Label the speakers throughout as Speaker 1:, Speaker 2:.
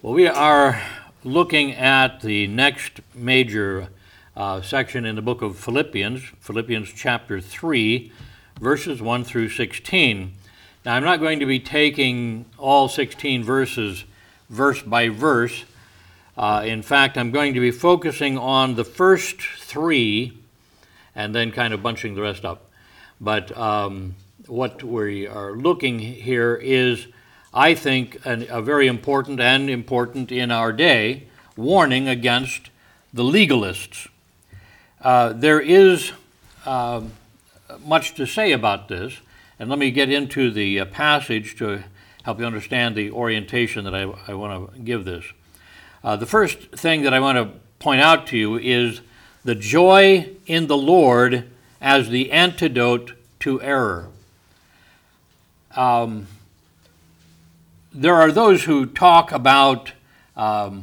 Speaker 1: Well, we are looking at the next major section in the book of Philippians, Philippians chapter 3, verses 1 through 16. Now, I'm not going to be taking all 16 verses verse by verse. In fact, I'm going to be focusing on the first three and then kind of bunching the rest up. But what we are looking here is, I think, a very important and important in our day warning against the legalists. There is much to say about this, and let me get into the passage to help you understand the orientation that I want to give this. The first thing that I want to point out to you is the joy in the Lord as the antidote to error. There are those who talk about the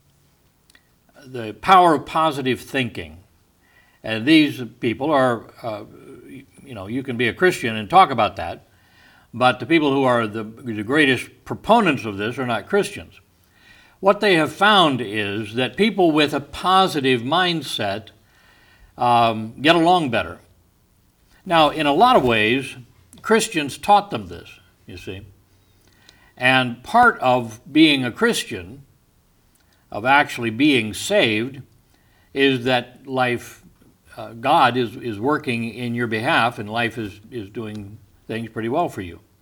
Speaker 1: power of positive thinking. And these people are, you can be a Christian and talk about that, but the people who are the greatest proponents of this are not Christians. What they have found is that people with a positive mindset get along better. Now, in a lot of ways, Christians taught them this, you see. And part of being a Christian, of actually being saved, is that life, God is working in your behalf, and life is doing things pretty well for you.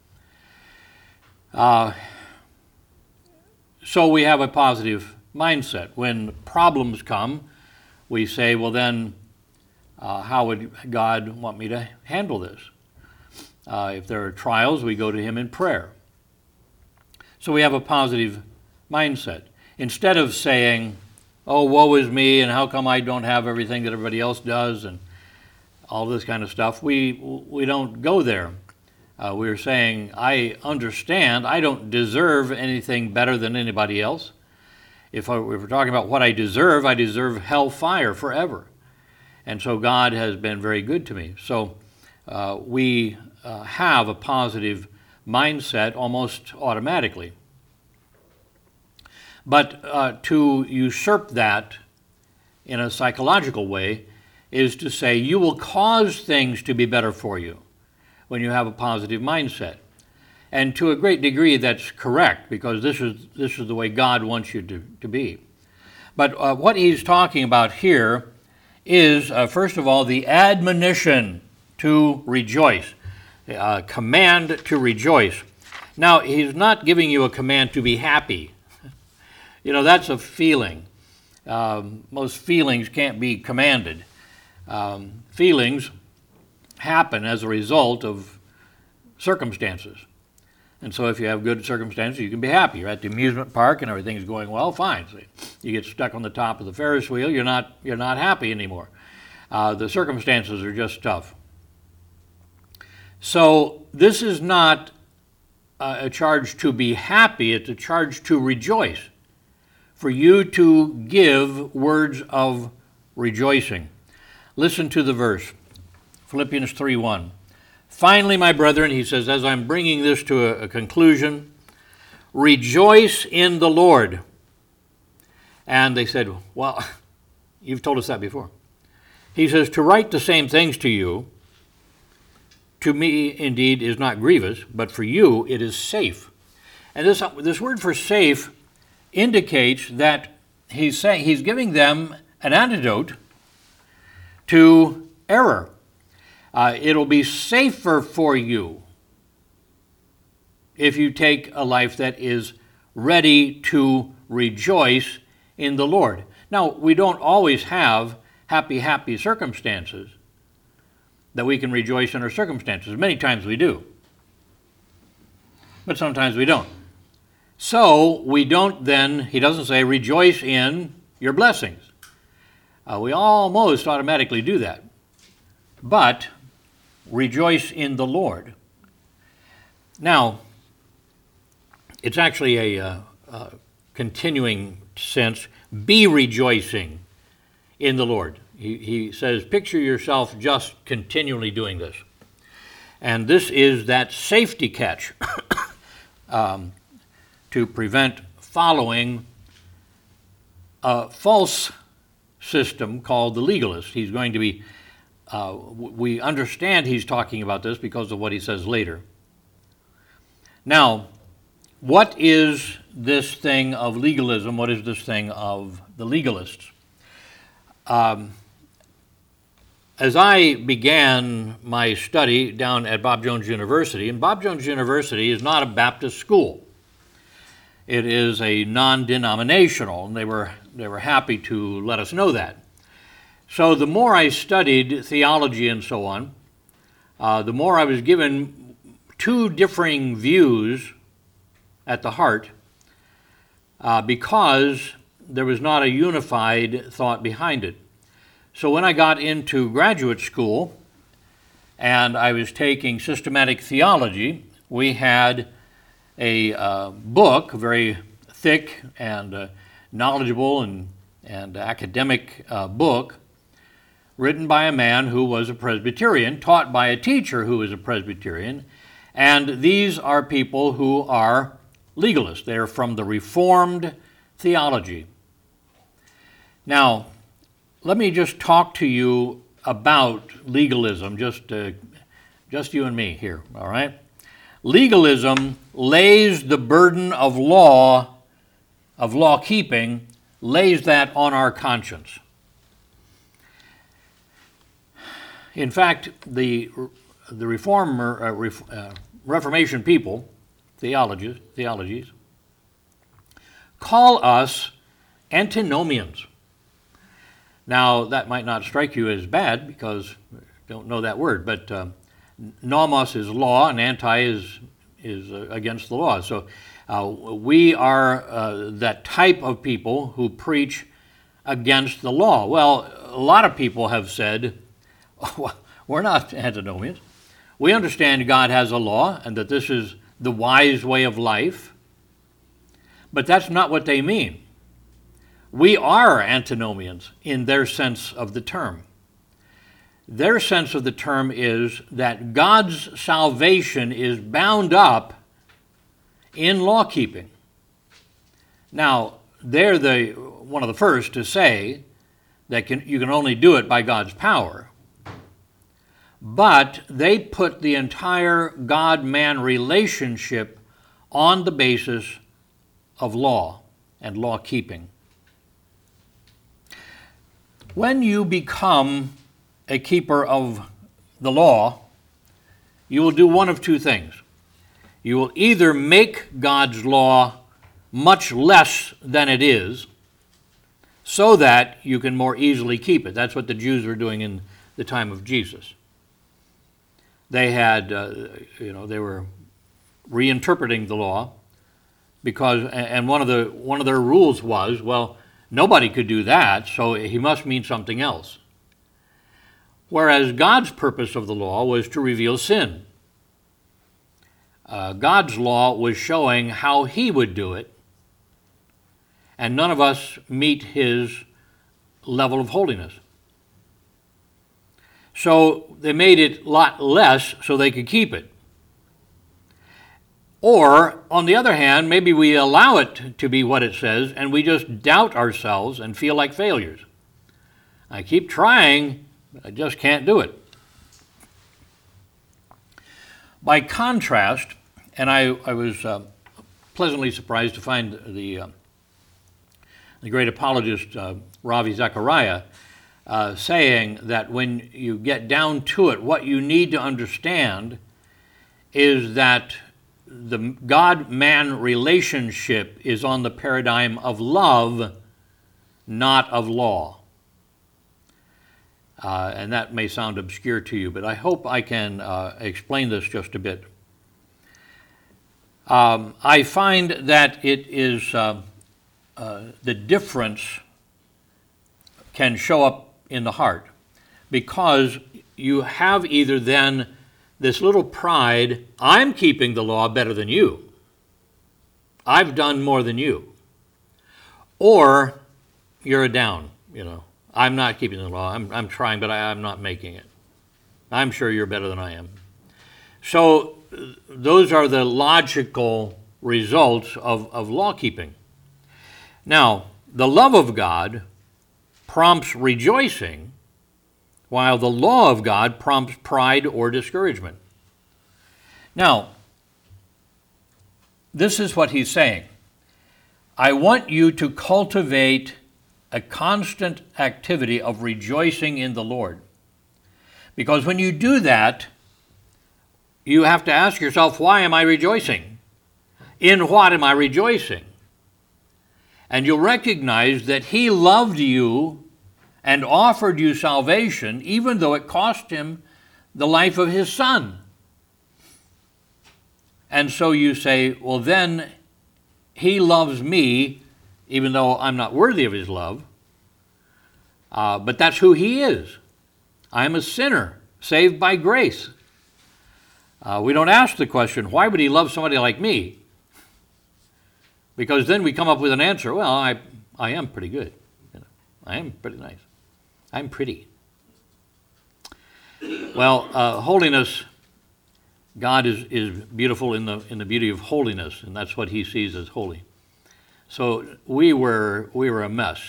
Speaker 1: So we have a positive mindset. When problems come, we say, well then, how would God want me to handle this? If there are trials, we go to Him in prayer. So we have a positive mindset. Instead of saying, oh, woe is me, and how come I don't have everything that everybody else does, and all this kind of stuff, we don't go there. We're saying, I understand, I don't deserve anything better than anybody else. If we're talking about what I deserve hellfire forever. And so God has been very good to me. So we have a positive mindset almost automatically. But to usurp that in a psychological way is to say you will cause things to be better for you when you have a positive mindset. And to a great degree that's correct, because this is the way God wants you to be. But what he's talking about here is, first of all, the admonition to rejoice. Command to rejoice. Now, he's not giving you a command to be happy. That's a feeling. Most feelings can't be commanded. Feelings happen as a result of circumstances. And so if you have good circumstances, you can be happy. You're at the amusement park and everything's going well, fine. So you get stuck on the top of the Ferris wheel, you're not happy anymore. The circumstances are just tough. So this is not a charge to be happy, it's a charge to rejoice, for you to give words of rejoicing. Listen to the verse, Philippians 3:1. Finally, my brethren, he says, as I'm bringing this to a conclusion, rejoice in the Lord. And they said, well, you've told us that before. He says, to write the same things to you, to me, indeed, is not grievous, but for you it is safe. And this word for safe indicates that he's giving them an antidote to error. It'll be safer for you if you take a life that is ready to rejoice in the Lord. Now, we don't always have happy circumstances that we can rejoice in our circumstances. Many times we do. But sometimes we don't. So we don't then, he doesn't say, rejoice in your blessings. We almost automatically do that. But rejoice in the Lord. Now, it's actually a continuing sense. Be rejoicing in the Lord. He says, picture yourself just continually doing this. And this is that safety catch to prevent following a false system called the legalist. He's going to be, we understand he's talking about this because of what he says later. Now, what is this thing of legalism? What is this thing of the legalists? As I began my study down at Bob Jones University, and Bob Jones University is not a Baptist school. It is a non-denominational, and they were happy to let us know that. So the more I studied theology and so on, the more I was given two differing views at the heart, because there was not a unified thought behind it. So when I got into graduate school and I was taking systematic theology, we had a book, very thick and knowledgeable and academic book, written by a man who was a Presbyterian, taught by a teacher who was a Presbyterian, and these are people who are legalists. They're from the Reformed theology. Now, let me just talk to you about legalism, just you and me here, all right? Legalism lays the burden of law keeping, lays that on our conscience. In fact, the Reformation people, theologies, call us antinomians. Now, that might not strike you as bad because you don't know that word, but nomos is law and anti is against the law. So we are that type of people who preach against the law. Well, a lot of people have said, oh, we're not antinomians. We understand God has a law and that this is the wise way of life, but that's not what they mean. We are antinomians in their sense of the term. Their sense of the term is that God's salvation is bound up in law keeping. Now, they're one of the first to say that you can only do it by God's power. But they put the entire God-man relationship on the basis of law and law keeping. When you become a keeper of the law, you will do one of two things. You will either make God's law much less than it is so that you can more easily keep it. That's what the Jews were doing in the time of Jesus. They had, they were reinterpreting the law because, and one of their rules was, well, nobody could do that, so he must mean something else. Whereas God's purpose of the law was to reveal sin. God's law was showing how he would do it, and none of us meet his level of holiness. So they made it a lot less so they could keep it. Or, on the other hand, maybe we allow it to be what it says and we just doubt ourselves and feel like failures. I keep trying, but I just can't do it. By contrast, and I was pleasantly surprised to find the great apologist Ravi Zachariah saying that when you get down to it, what you need to understand is that the God-man relationship is on the paradigm of love, not of law. And that may sound obscure to you, but I hope I can explain this just a bit. I find that it is the difference can show up in the heart because you have either then this little pride, I'm keeping the law better than you. I've done more than you. Or you're a down, I'm not keeping the law. I'm trying, but I'm not making it. I'm sure you're better than I am. So those are the logical results of law keeping. Now, the love of God prompts rejoicing, while the law of God prompts pride or discouragement. Now, this is what he's saying. I want you to cultivate a constant activity of rejoicing in the Lord. Because when you do that, you have to ask yourself, why am I rejoicing? In what am I rejoicing? And you'll recognize that he loved you and offered you salvation, even though it cost him the life of his son. And so you say, well, then he loves me, even though I'm not worthy of his love. But that's who he is. I'm a sinner, saved by grace. We don't ask the question, why would he love somebody like me? Because then we come up with an answer, well, I am pretty good. I am pretty nice. I'm pretty. Well, holiness, God is beautiful in the beauty of holiness, and that's what he sees as holy. So we were a mess.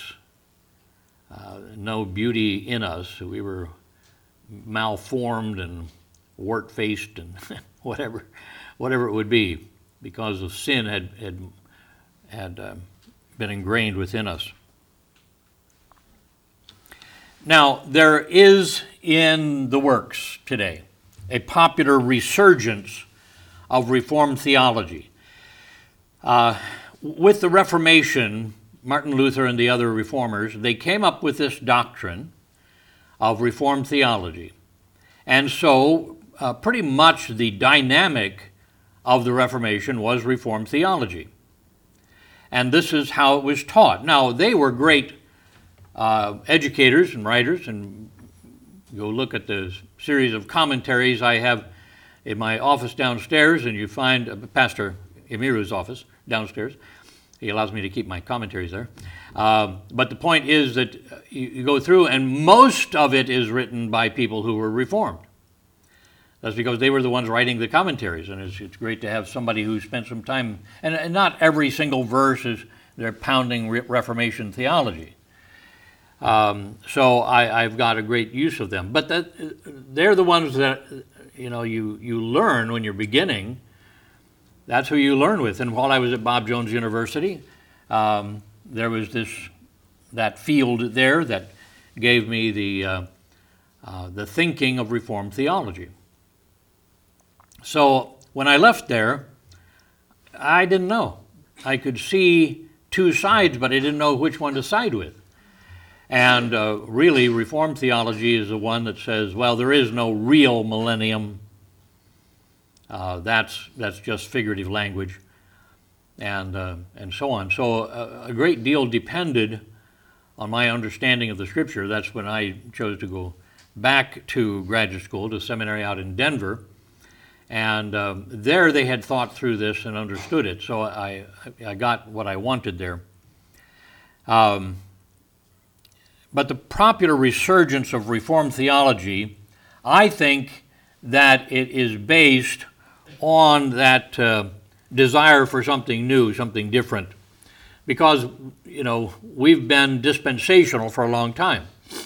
Speaker 1: No beauty in us. We were malformed and wart-faced and whatever it would be, because of sin had been ingrained within us. Now, there is in the works today a popular resurgence of Reformed theology. With the Reformation, Martin Luther and the other reformers, they came up with this doctrine of Reformed theology. And so pretty much the dynamic of the Reformation was Reformed theology. And this is how it was taught. Now, they were great educators and writers, and go look at the series of commentaries I have in my office downstairs, and you find Pastor Emiru's office downstairs. He allows me to keep my commentaries there. But the point is that you go through, and most of it is written by people who were Reformed. That's because they were the ones writing the commentaries, and it's great to have somebody who spent some time, and not every single verse is they're pounding Reformation theology. So I've got a great use of them. But they're the ones that you learn when you're beginning. That's who you learn with. And while I was at Bob Jones University, there was that field there that gave me the thinking of Reformed theology. So when I left there, I didn't know. I could see two sides, but I didn't know which one to side with. And really, Reformed theology is the one that says, well, there is no real millennium. That's just figurative language, and so on. So a great deal depended on my understanding of the Scripture. That's when I chose to go back to graduate school, to seminary out in Denver. And there they had thought through this and understood it. So I got what I wanted there. But the popular resurgence of Reformed theology, I think that it is based on that desire for something new, something different. Because, we've been dispensational for a long time.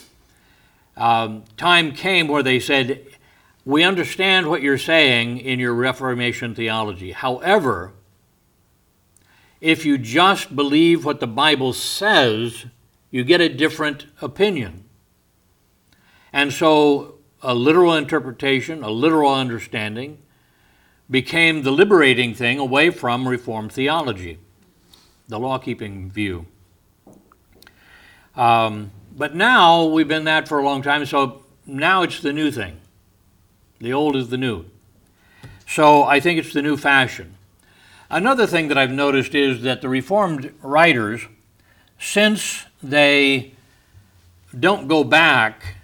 Speaker 1: Time came where they said, we understand what you're saying in your Reformation theology. However, if you just believe what the Bible says, you get a different opinion. And so a literal interpretation, a literal understanding, became the liberating thing away from Reformed theology, the law-keeping view. But now we've been that for a long time, so now it's the new thing. The old is the new. So I think it's the new fashion. Another thing that I've noticed is that the Reformed writers, since they don't go back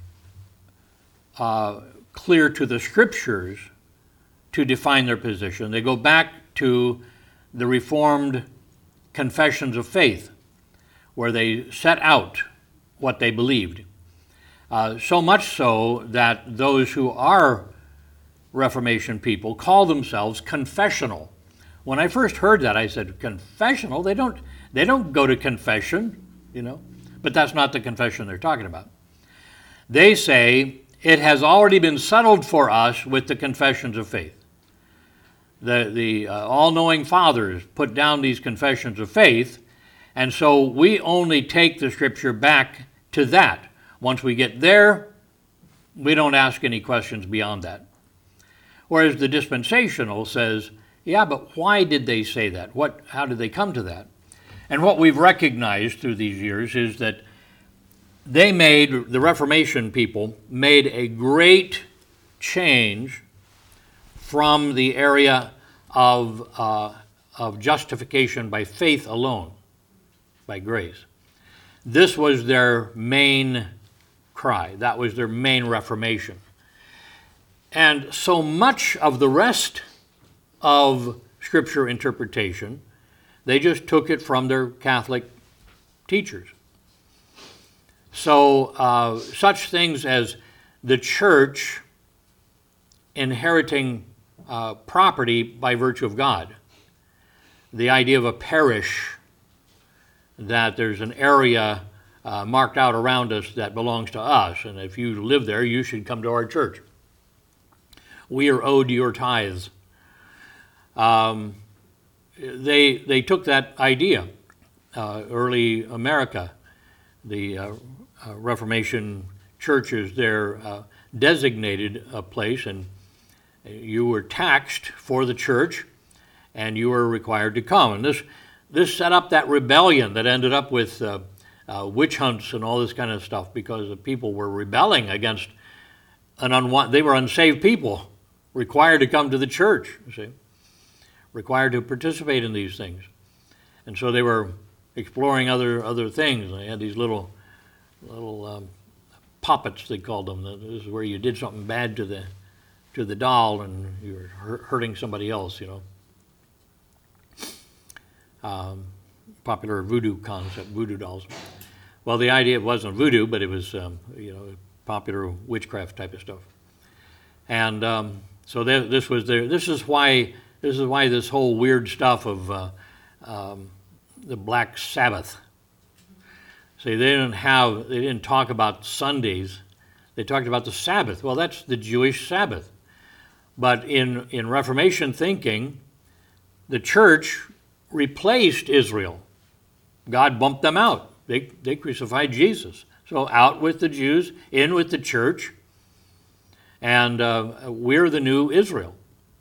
Speaker 1: clear to the Scriptures to define their position, they go back to the Reformed confessions of faith, where they set out what they believed. So much so that those who are Reformation people call themselves confessional. When I first heard that, I said, confessional? They don't go to confession, you know. But that's not the confession they're talking about. They say it has already been settled for us with the confessions of faith. The all-knowing fathers put down these confessions of faith, and so we only take the Scripture back to that. Once we get there, we don't ask any questions beyond that. Whereas the dispensational says, yeah, but why did they say that? How did they come to that? And what we've recognized through these years is that the Reformation people made a great change from the area of justification by faith alone, by grace. This was their main cry. That was their main Reformation. And so much of the rest of Scripture interpretation, they just took it from their Catholic teachers. So such things as the church inheriting property by virtue of God, the idea of a parish, that there's an area marked out around us that belongs to us, and if you live there, you should come to our church. We are owed your tithes. They took that idea. Early America, the Reformation churches there designated a place, and you were taxed for the church, and you were required to come. And this set up that rebellion that ended up with witch hunts and all this kind of stuff, because the people were rebelling against they were unsaved people, required to come to the church, you see, required to participate in these things. And so they were exploring other things. They had these little poppets, they called them. This is where you did something bad to the doll and you were hurting somebody else, you know. Popular voodoo concept, voodoo dolls. Well, the idea wasn't voodoo, but it was popular witchcraft type of stuff. And so this is why this whole weird stuff of the Black Sabbath. See, they didn't talk about Sundays. They talked about the Sabbath. Well, that's the Jewish Sabbath. But in Reformation thinking, the church replaced Israel. God bumped them out. They crucified Jesus. So out with the Jews, in with the church, and we're the new Israel.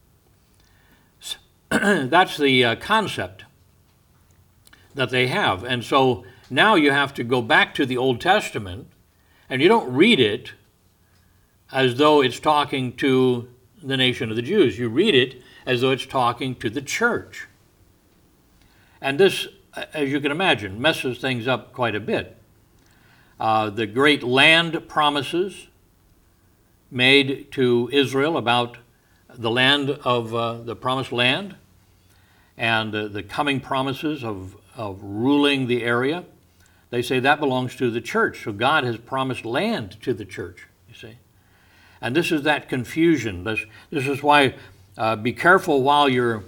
Speaker 1: That's the concept that they have. And so now you have to go back to the Old Testament, and you don't read it as though it's talking to the nation of the Jews. You read it as though it's talking to the church. And this, as you can imagine, messes things up quite a bit. The great land promises made to Israel about the land of the promised land, and the coming promises of ruling the area, they say that belongs to the church. So God has promised land to the church, you see. And this is that confusion. This is why be careful while you're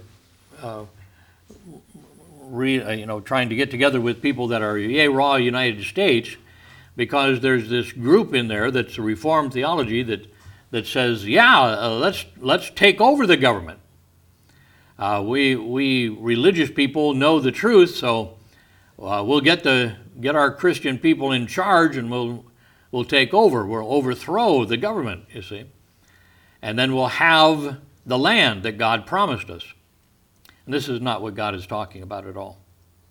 Speaker 1: trying to get together with people that are raw United States, because there's this group in there that's a Reformed theology that says, let's take over the government. We religious people know the truth, so we'll get our Christian people in charge, and we'll take over. We'll overthrow the government, you see, and then we'll have the land that God promised us. And this is not what God is talking about at all.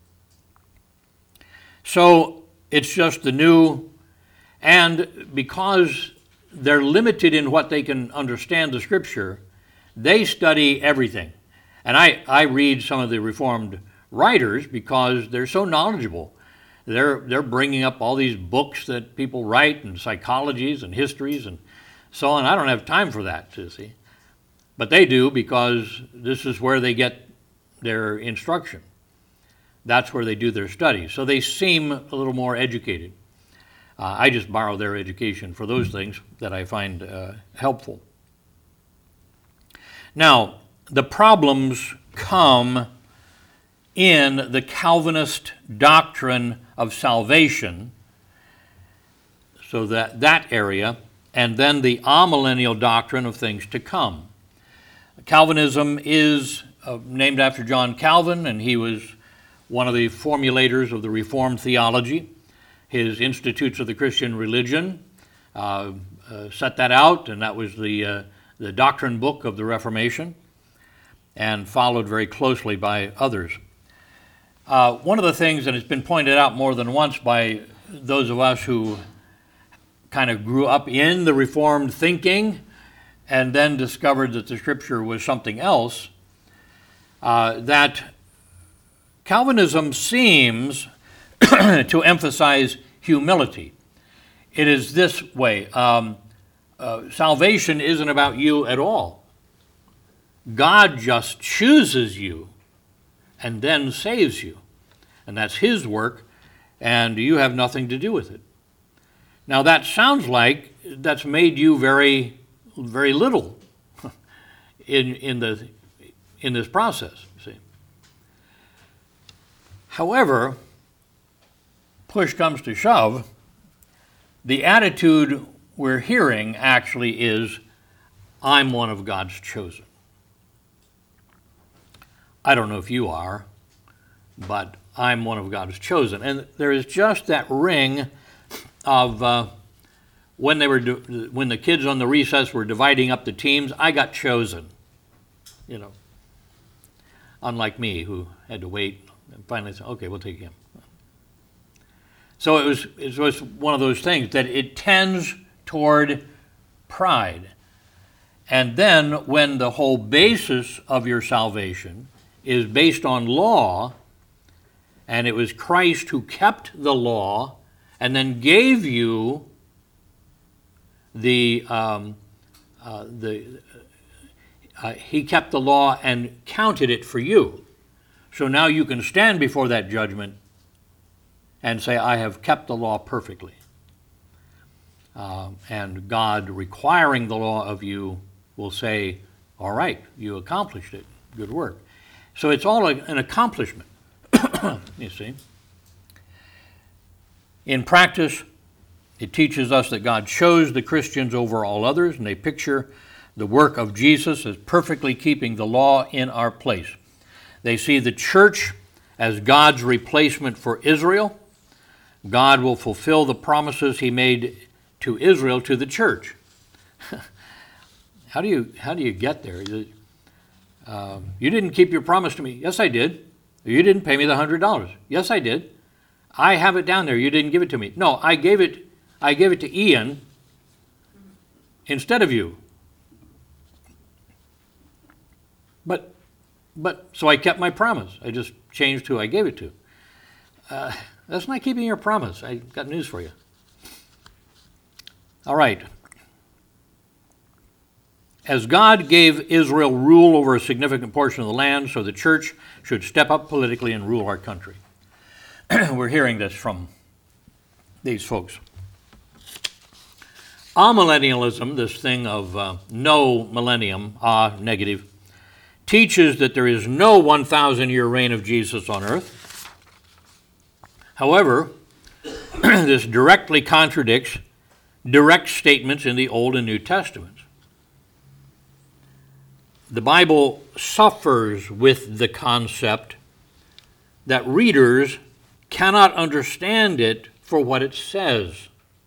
Speaker 1: So it's just the new, and because they're limited in what they can understand the Scripture, they study everything. And I read some of the Reformed writers because they're so knowledgeable. They're bringing up all these books that people write, and psychologies and histories and so on. I don't have time for that, you see. But they do, because this is where they get their instruction. That's where they do their studies. So they seem a little more educated. I just borrow their education for those things that I find helpful. Now, the problems come in the Calvinist doctrine of salvation, so that area, and then the amillennial doctrine of things to come. Calvinism is named after John Calvin, and he was one of the formulators of the Reformed theology. His Institutes of the Christian Religion set that out, and that was the doctrine book of the Reformation, and followed very closely by others. One of the things that has been pointed out more than once by those of us who kind of grew up in the Reformed thinking and then discovered that the Scripture was something else, that Calvinism seems to emphasize humility. It is this way. Salvation isn't about you at all. God just chooses you and then saves you. And that's His work, and you have nothing to do with it. Now that sounds like that's made you very, very little in this process, you see. However, push comes to shove, the attitude we're hearing actually is, I'm one of God's chosen. I don't know if you are, but I'm one of God's chosen. And there is just that ring of when the kids on the recess were dividing up the teams, I got chosen. You know, unlike me, who had to wait and finally said, okay, we'll take him. So it was one of those things that it tends toward pride. And then when the whole basis of your salvation is based on law, and it was Christ who kept the law and then gave you he kept the law and counted it for you. So now you can stand before that judgment and say, I have kept the law perfectly. And God, requiring the law of you, will say, all right, you accomplished it. Good work. So it's all an accomplishment, you see. In practice, it teaches us that God chose the Christians over all others, and they picture the work of Jesus as perfectly keeping the law in our place. They see the church as God's replacement for Israel. God will fulfill the promises He made to Israel to the church. How do you get there? You didn't keep your promise to me. Yes, I did. You didn't pay me the $100. Yes, I did. I have it down there. You didn't give it to me. No, I gave it to Ian instead of you. But so I kept my promise. I just changed who I gave it to. That's not keeping your promise. I got news for you. All right. As God gave Israel rule over a significant portion of the land, so the church should step up politically and rule our country. We're hearing this from these folks. Amillennialism, this thing of no millennium, negative, teaches that there is no 1,000-year reign of Jesus on earth. However, this directly contradicts direct statements in the Old and New Testaments. The Bible suffers with the concept that readers cannot understand it for what it says.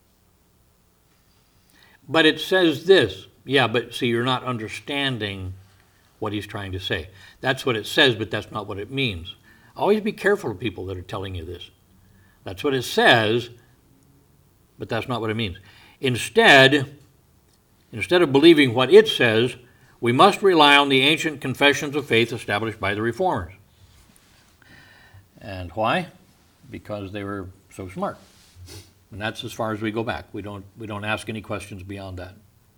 Speaker 1: But it says this. Yeah, but see, you're not understanding what he's trying to say. That's what it says, but that's not what it means. Always be careful of people that are telling you this. That's what it says, but that's not what it means. Instead of believing what it says, we must rely on the ancient confessions of faith established by the Reformers. And why? Because they were so smart. And that's as far as we go back. We don't ask any questions beyond that.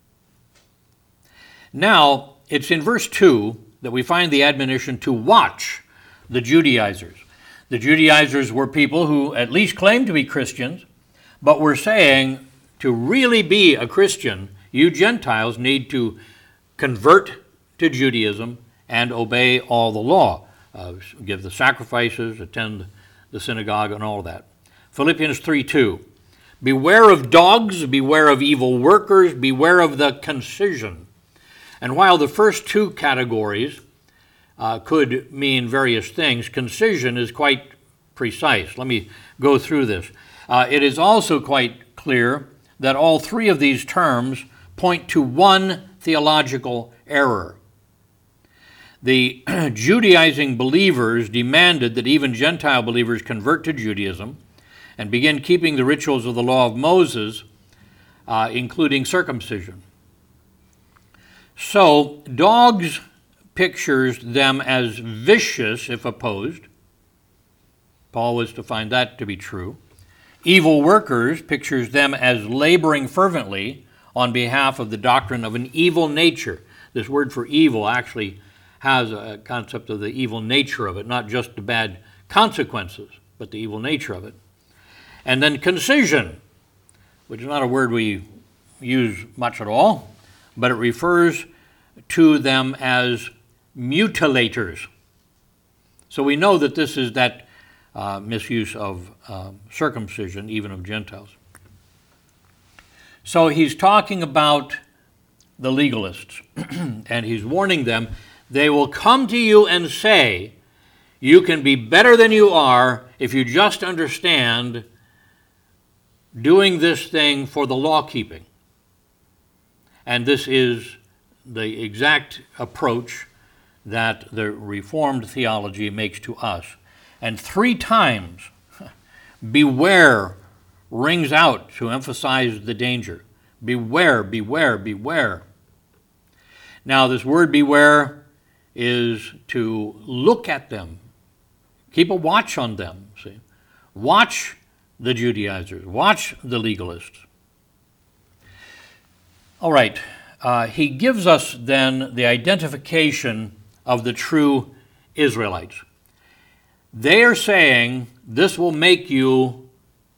Speaker 1: Now, it's in verse 2 that we find the admonition to watch the Judaizers. The Judaizers were people who at least claimed to be Christians, but were saying to really be a Christian, you Gentiles need to convert to Judaism and obey all the law. Give the sacrifices, attend the synagogue, and all of that. Philippians 3:2. Beware of dogs, beware of evil workers, beware of the concision. And while the first two categories could mean various things, concision is quite precise. Let me go through this. It is also quite clear that all three of these terms point to one theological error. The Judaizing believers demanded that even Gentile believers convert to Judaism and begin keeping the rituals of the law of Moses, including circumcision. So, dogs pictures them as vicious if opposed. Paul was to find that to be true. Evil workers pictures them as laboring fervently on behalf of the doctrine of an evil nature. This word for evil actually has a concept of the evil nature of it, not just the bad consequences, but the evil nature of it. And then concision, which is not a word we use much at all, but it refers to them as mutilators. So we know that this is that misuse of circumcision, even of Gentiles. So he's talking about the legalists, and he's warning them, they will come to you and say, you can be better than you are if you just understand doing this thing for the law keeping. And this is the exact approach that the Reformed theology makes to us. And 3 times, beware rings out to emphasize the danger. Beware, beware, beware. Now, this word beware is to look at them, keep a watch on them, see? Watch the Judaizers, watch the legalists. All right, he gives us then the identification of the true Israelites. They are saying this will make you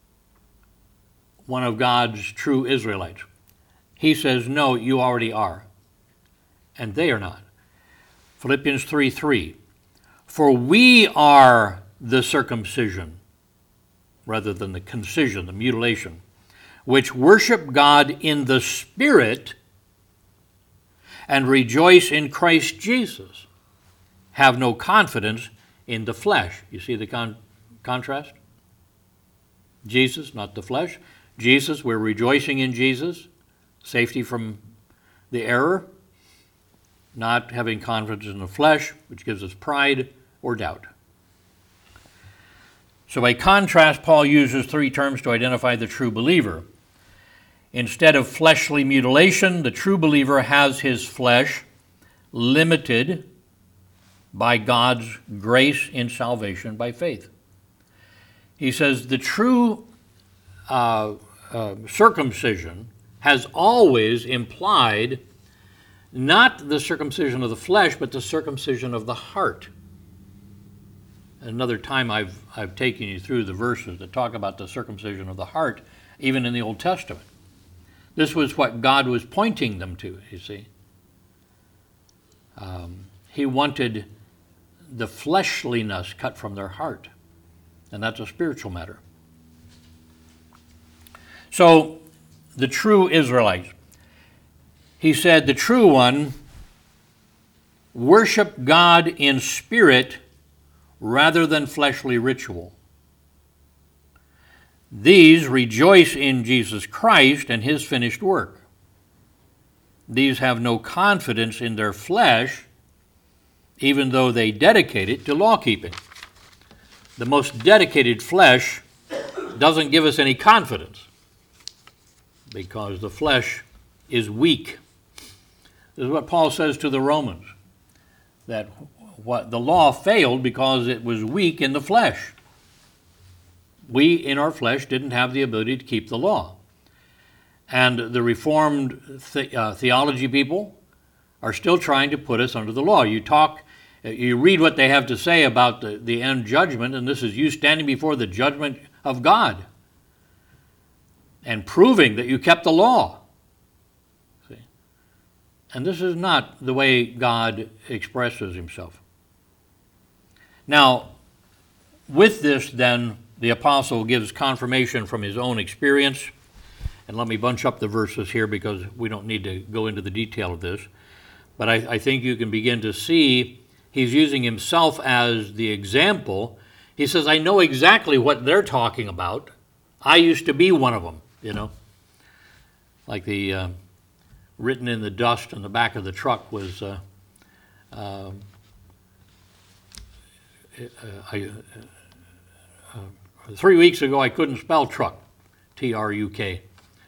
Speaker 1: one of God's true Israelites. He says, no, you already are. And they are not. Philippians 3:3. For we are the circumcision, rather than the concision, the mutilation, which worship God in the Spirit and rejoice in Christ Jesus, have no confidence in the flesh. You see the contrast? Jesus, not the flesh. Jesus, we're rejoicing in Jesus, safety from the error, not having confidence in the flesh, which gives us pride or doubt. So by contrast, Paul uses 3 terms to identify the true believer. Instead of fleshly mutilation, the true believer has his flesh limited by God's grace in salvation by faith. He says the true circumcision has always implied not the circumcision of the flesh, but the circumcision of the heart. Another time I've taken you through the verses that talk about the circumcision of the heart, even in the Old Testament. This was what God was pointing them to, you see. He wanted the fleshliness cut from their heart, and that's a spiritual matter. So, the true Israelites, he said, the true one worship God in spirit rather than fleshly ritual. These rejoice in Jesus Christ and his finished work. These have no confidence in their flesh, even though they dedicate it to law-keeping. The most dedicated flesh doesn't give us any confidence because the flesh is weak. This is what Paul says to the Romans, that what the law failed because it was weak in the flesh. We, in our flesh, didn't have the ability to keep the law. And the Reformed theology people are still trying to put us under the law. You read what they have to say about the end judgment, and this is you standing before the judgment of God and proving that you kept the law. See? And this is not the way God expresses himself. Now, with this, then, the apostle gives confirmation from his own experience. And let me bunch up the verses here because we don't need to go into the detail of this. But I think you can begin to see he's using himself as the example. He says, I know exactly what they're talking about. I used to be one of them, you know. Like the written in the dust on the back of the truck was 3 weeks ago I couldn't spell truck, T-R-U-K.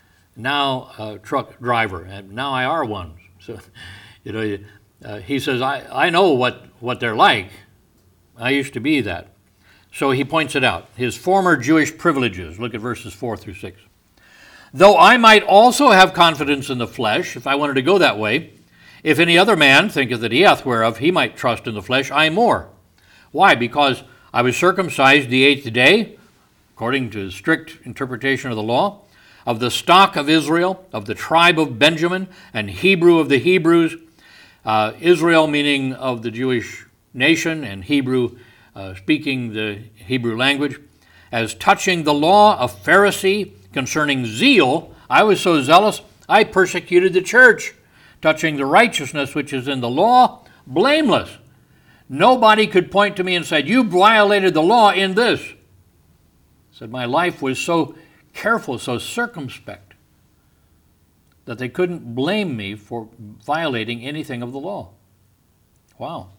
Speaker 1: Now truck driver, and now I are one. So, you know, he says, I know what they're like. I used to be that. So he points it out. His former Jewish privileges. Look at verses 4 through 6. Though I might also have confidence in the flesh, if I wanted to go that way, if any other man thinketh that he hath whereof he might trust in the flesh, I more. Why? Because I was circumcised the 8th day, according to the strict interpretation of the law, of the stock of Israel, of the tribe of Benjamin, and Hebrew of the Hebrews. Israel meaning of the Jewish nation, and Hebrew speaking the Hebrew language. As touching the law, a Pharisee. Concerning zeal, I was so zealous, I persecuted the church. Touching the righteousness which is in the law, blameless. Nobody could point to me and say, you violated the law in this. Said my life was so careful, so circumspect, that they couldn't blame me for violating anything of the law. Wow.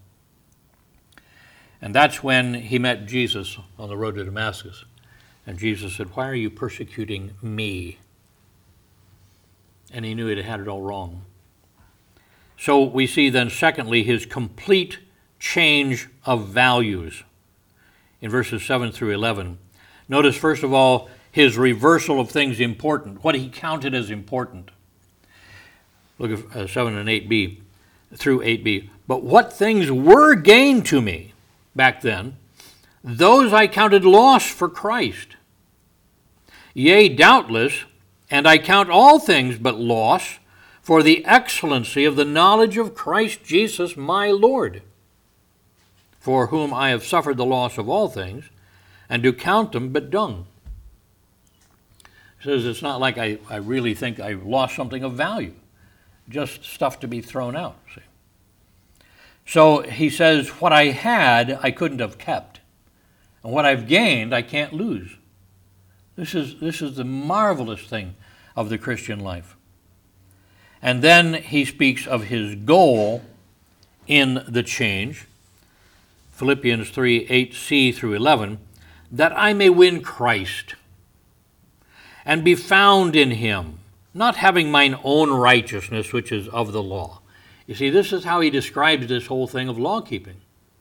Speaker 1: And that's when he met Jesus on the road to Damascus. And Jesus said, why are you persecuting me? And he knew he had it all wrong. So we see then, secondly, his complete change of values in verses 7 through 11. Notice, first of all, his reversal of things important, what he counted as important. Look at 7 and 8b through 8b. But what things were gain to me back then, those I counted loss for Christ. Yea, doubtless, and I count all things but loss for the excellency of the knowledge of Christ Jesus my Lord, for whom I have suffered the loss of all things, and do count them but dung. He says it's not like I really think I lost something of value, just stuff to be thrown out. See? So he says, what I had, I couldn't have kept. And what I've gained, I can't lose. This is the marvelous thing of the Christian life. And then he speaks of his goal in the change. Philippians 3, 8c through 11, that I may win Christ and be found in him, not having mine own righteousness, which is of the law. You see, this is how he describes this whole thing of law keeping.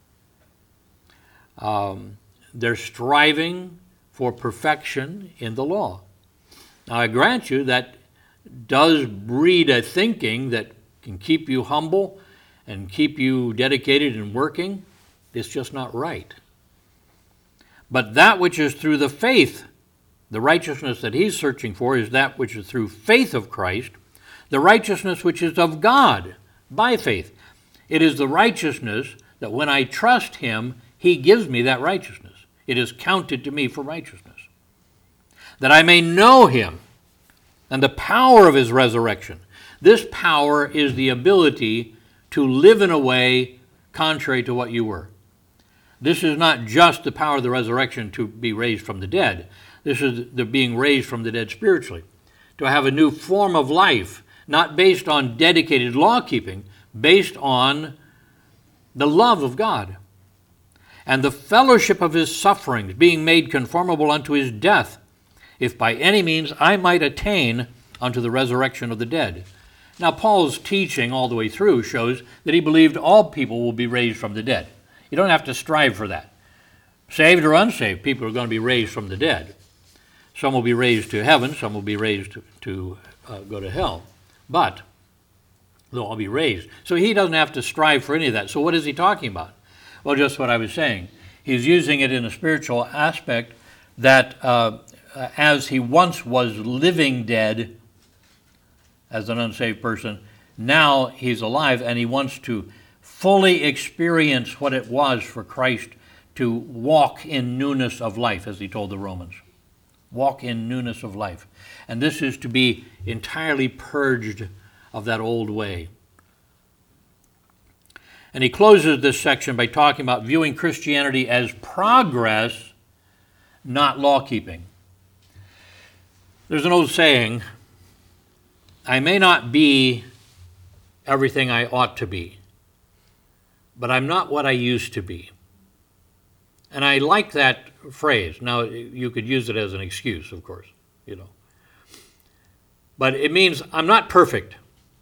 Speaker 1: They're striving for perfection in the law. Now, I grant you that does breed a thinking that can keep you humble and keep you dedicated and working. It's just not right. But that which is through the faith, the righteousness that he's searching for is that which is through faith of Christ, the righteousness which is of God by faith. It is the righteousness that when I trust him, he gives me that righteousness. It is counted to me for righteousness. That I may know him and the power of his resurrection. This power is the ability to live in a way contrary to what you were. This is not just the power of the resurrection to be raised from the dead. This is the being raised from the dead spiritually. To have a new form of life, not based on dedicated law keeping, based on the love of God. And the fellowship of his sufferings, being made conformable unto his death, if by any means I might attain unto the resurrection of the dead. Now, Paul's teaching all the way through shows that he believed all people will be raised from the dead. You don't have to strive for that. Saved or unsaved, people are going to be raised from the dead. Some will be raised to heaven, some will be raised to go to hell. But they'll all be raised. So he doesn't have to strive for any of that. So what is he talking about? Well, just what I was saying. He's using it in a spiritual aspect that as he once was living dead as an unsaved person, Now he's alive, and he wants to fully experience what it was for Christ to walk in newness of life, as he told the Romans. Walk in newness of life. And this is to be entirely purged of that old way. And he closes this section by talking about viewing Christianity as progress, not law-keeping. There's an old saying, I may not be everything I ought to be, but I'm not what I used to be. And I like that phrase. Now, you could use it as an excuse, of course, But it means I'm not perfect,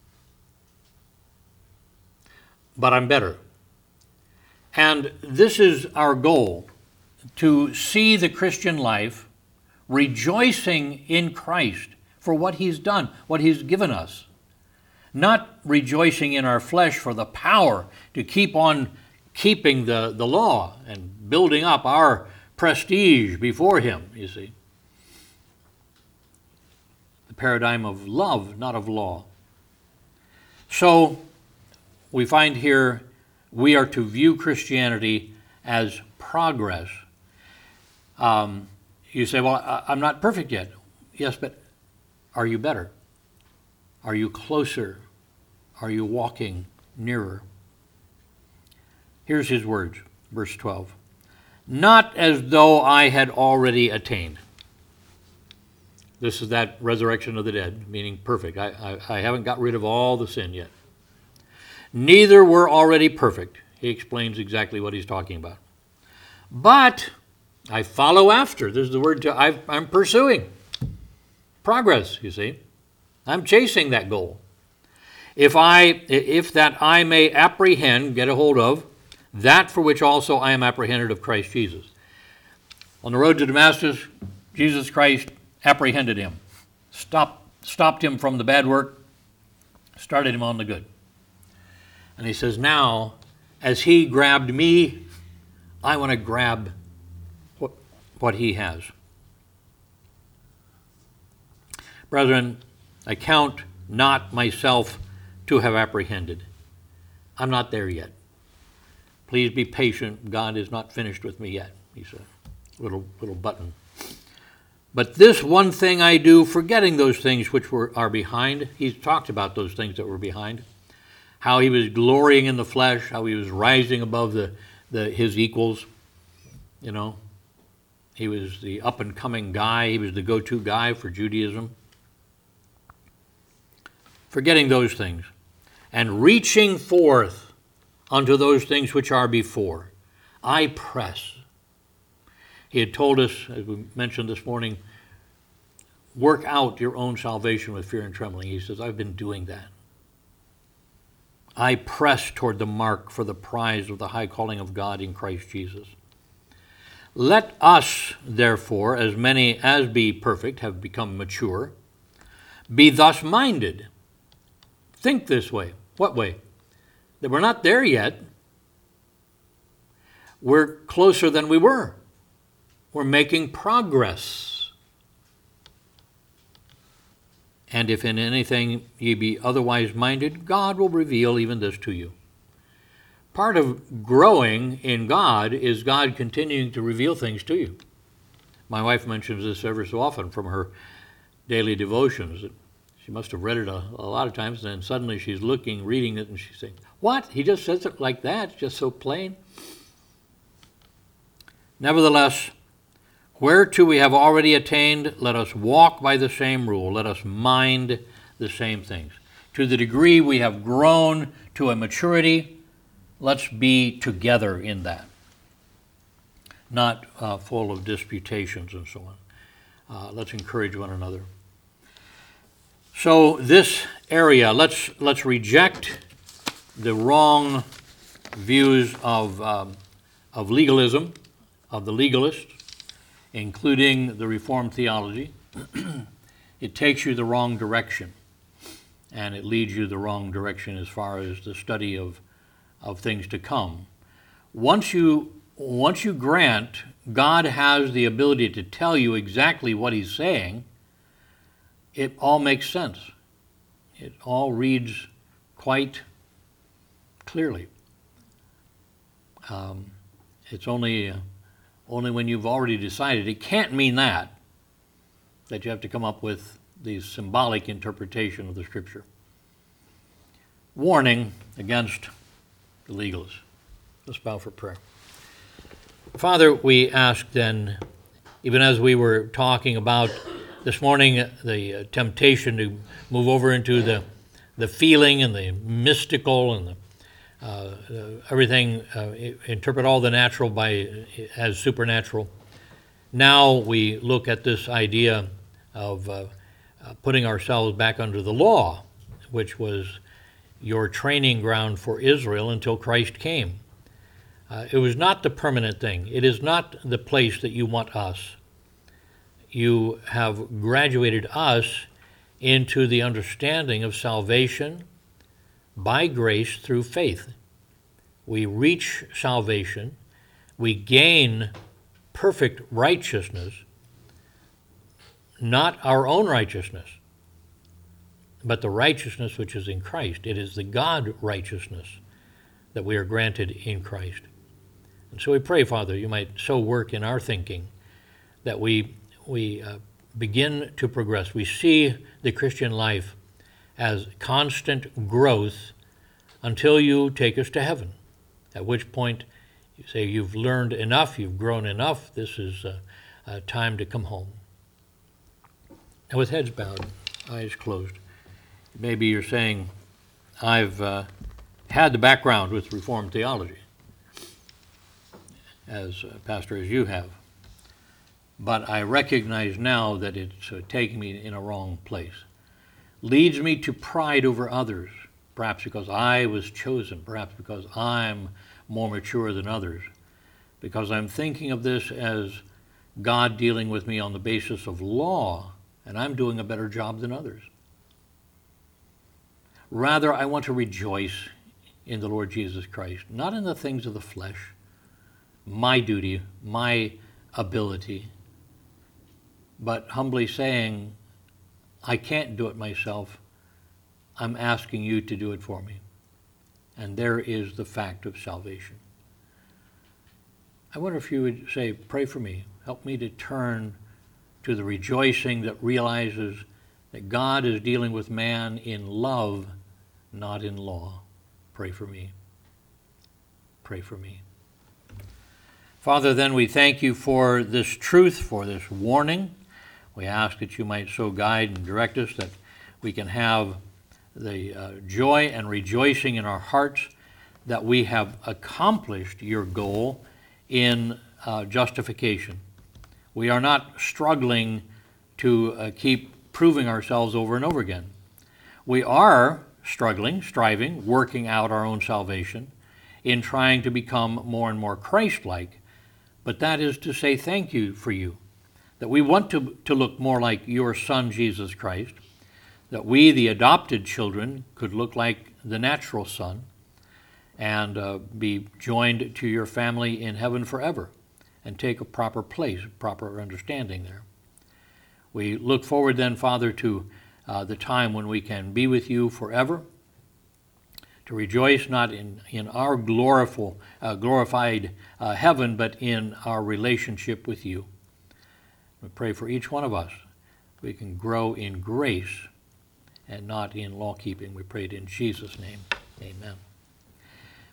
Speaker 1: but I'm better. And this is our goal, to see the Christian life rejoicing in Christ for what he's done, what he's given us. Not rejoicing in our flesh for the power to keep on keeping the law and building up our prestige before him, you see. The paradigm of love, not of law. So we find here we are to view Christianity as progress. You say, well, I'm not perfect yet. Yes, but are you better? Are you closer? Are you walking nearer? Here's his words, verse 12. Not as though I had already attained. This is that resurrection of the dead, meaning perfect. I haven't got rid of all the sin yet. Neither were already perfect. He explains exactly what he's talking about. But I follow after. This is the word I'm pursuing. Progress, you see. I'm chasing that goal. If that I may apprehend, get a hold of, that for which also I am apprehended of Christ Jesus. On the road to Damascus, Jesus Christ apprehended him, stopped him from the bad work, started him on the good. And he says, now, as he grabbed me, I want to grab what he has. Brethren, I count not myself to have apprehended. I'm not there yet. Please be patient. God is not finished with me yet. He's a little button. But this one thing I do, forgetting those things which are behind. He's talked about those things that were behind. How he was glorying in the flesh, how he was rising above his equals. He was the up-and-coming guy. He was the go-to guy for Judaism. Forgetting those things, and reaching forth unto those things which are before, I press. He had told us, as we mentioned this morning, work out your own salvation with fear and trembling. He says, I've been doing that. I press toward the mark for the prize of the high calling of God in Christ Jesus. Let us, therefore, as many as be perfect, have become mature, be thus minded. Think this way. What way? That we're not there yet. We're closer than we were. We're making progress. And if in anything ye be otherwise minded, God will reveal even this to you. Part of growing in God is God continuing to reveal things to you. My wife mentions this ever so often from her daily devotions. She must have read it a lot of times, and then suddenly she's reading it, and she's saying, what? He just says it like that? It's just so plain? Nevertheless, whereto we have already attained, let us walk by the same rule. Let us mind the same things. To the degree we have grown to a maturity, let's be together in that. Not full of disputations and so on. Let's encourage one another. So this area, let's reject the wrong views of legalism, of the legalists, including the Reformed theology. It takes you the wrong direction, and it leads you the wrong direction as far as the study of things to come. Once you grant God has the ability to tell you exactly what he's saying, it all makes sense. It all reads quite clearly. It's only when you've already decided. It can't mean that you have to come up with the symbolic interpretation of the Scripture. Warning against the legalists. Let's bow for prayer. Father, we ask then, even as we were talking about this morning, the temptation to move over into the feeling and the mystical and everything, interpret all the natural as supernatural. Now we look at this idea of putting ourselves back under the law, which was your training ground for Israel until Christ came. It was not the permanent thing. It is not the place that you want us. You have graduated us into the understanding of salvation by grace through faith. We reach salvation. We gain perfect righteousness, not our own righteousness, but the righteousness which is in Christ. It is the God righteousness that we are granted in Christ. And so we pray, Father, you might so work in our thinking that we begin to progress. We see the Christian life as constant growth until you take us to heaven, at which point you say you've learned enough, you've grown enough, this is time to come home. And with heads bowed, eyes closed, maybe you're saying, I've had the background with Reformed theology, as pastor as you have, but I recognize now that it's taking me in a wrong place. Leads me to pride over others, perhaps because I was chosen, perhaps because I'm more mature than others, because I'm thinking of this as God dealing with me on the basis of law, and I'm doing a better job than others. Rather, I want to rejoice in the Lord Jesus Christ, not in the things of the flesh, my duty, my ability, but humbly saying, I can't do it myself. I'm asking you to do it for me. And there is the fact of salvation. I wonder if you would say, pray for me. Help me to turn to the rejoicing that realizes that God is dealing with man in love, not in law. Pray for me. Pray for me. Father, then we thank you for this truth, for this warning. We ask that you might so guide and direct us that we can have the joy and rejoicing in our hearts that we have accomplished your goal in justification. We are not struggling to keep proving ourselves over and over again. We are struggling, striving, working out our own salvation in trying to become more and more Christ-like. But that is to say thank you for you, that we want to look more like your Son, Jesus Christ, that we, the adopted children, could look like the natural Son and be joined to your family in heaven forever and take a proper place, proper understanding there. We look forward then, Father, to the time when we can be with you forever, to rejoice not in our glorified heaven, but in our relationship with you. We pray for each one of us. We can grow in grace and not in law-keeping. We pray it in Jesus' name. Amen.